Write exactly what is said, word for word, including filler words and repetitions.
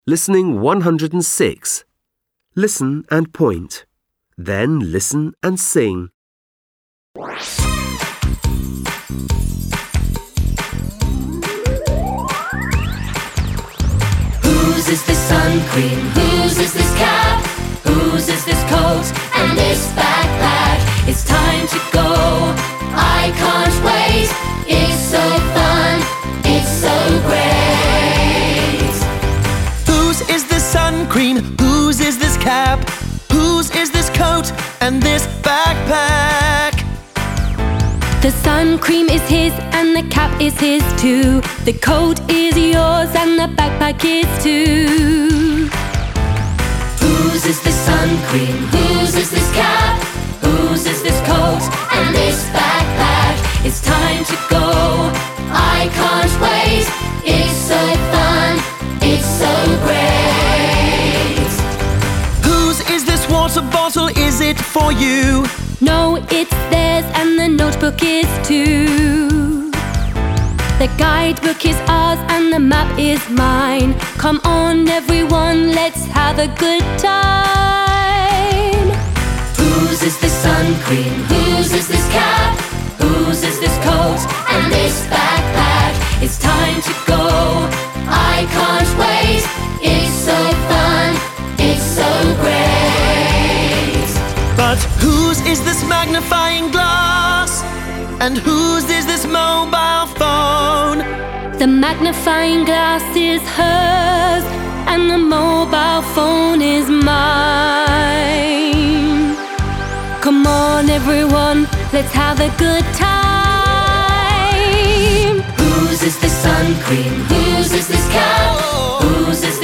Listening one hundred six. Listen and point. Then listen and sing. Whose is this sun cream? Whose is this cap? Whose is this coat and this backpack? It's time to go, I can't wait. It's so fun, it's so great. Whose is this sun cream? Whose is this cap? Whose is this coat and this backpack? The sun cream is his and the cap is his too. The coat is yours and the backpack is too. Whose is this sun cream? Whose is this cap? Whose is this coat and this backpack? It's time to go, I can't wait. It's so fun, it's so great. Whose is this water bottle? Is it for you? No, it's theirs and the notebook is too. The guidebook is ours and the map is mine. Come on everyone, let's have a good time. Whose is this sun cream? Whose is this cap? Whose is this coat and this backpack? It's time to go, I can't wait. It's so fun, it's so great. But whose is this magnifying glass? And whose is this mobile phone? The magnifying glass is hers and the mobile phone is mine. Come on everyone, let's have a good time. Whose is this sun cream? Whose is this cap? Whose is